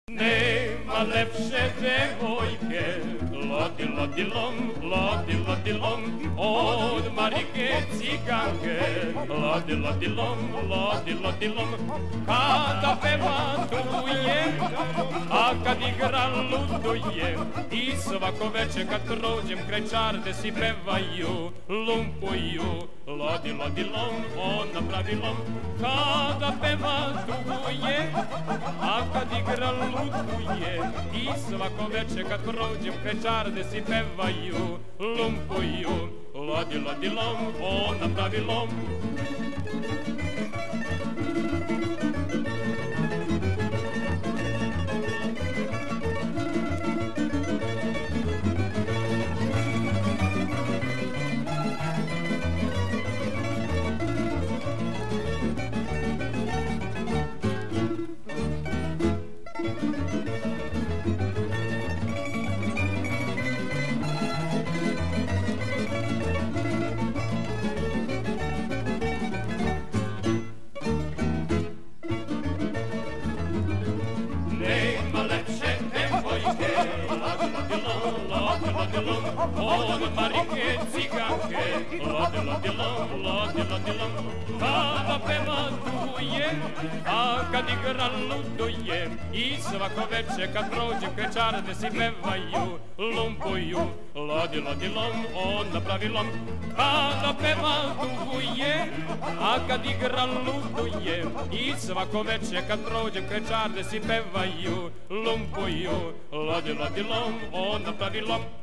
Nema lepše devojke, lodi, lodi, lom, lodi, lodi, lom, od Marike Ciganke, lodi, lodi, lom, lodi, lodi, lom, kada peva tuje, a kad igra luduje, i svako veče kad prođem kraj čarde si pevaju, lumpuju, lodi, lodi, lom, ona pravi lom, kada peva tuje, a kad igra luduje, i svako veče kad prođem kraj čarde si pevaju, lumpuju, lodi, lodi, lom, ona pravi lom. Od Marike Ciganke, lodi, lodi, lom, lodi, lodi, lom, kada peva tuje, a kad igra luduje, i svako veče kad prođem kraj čarde si pevaju, lumpuju, lodi, lodi, lom, ona pravi lom, kada peva tuje, a kad igra luduje, i svako veče kad prođem kraj čarde si pevaju, lumpuju, lodi, lodi, lom, ona pravi lom.